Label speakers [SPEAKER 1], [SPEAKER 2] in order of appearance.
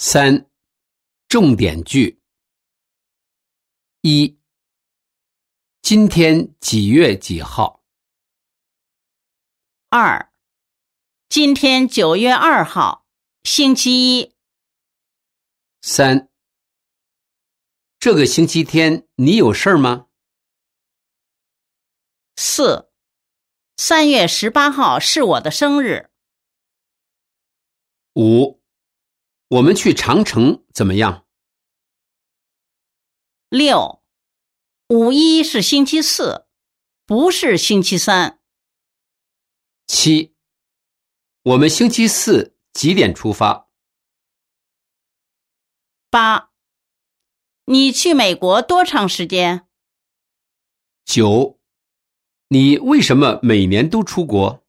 [SPEAKER 1] 3. 重点句。1. 今天几月几号
[SPEAKER 2] 2. 今天9月2号，星期一。
[SPEAKER 1] 3. 这个星期天你有事儿吗
[SPEAKER 2] 4. 3月18号是我的生日。
[SPEAKER 1] 5. 我们去长城怎么样
[SPEAKER 2] 6. 5·1是星期四，不是星期三。
[SPEAKER 1] 7. 我们星期四几点出发
[SPEAKER 2] 8. 你去美国多长时间？
[SPEAKER 1] 9. 你为什么每年都出国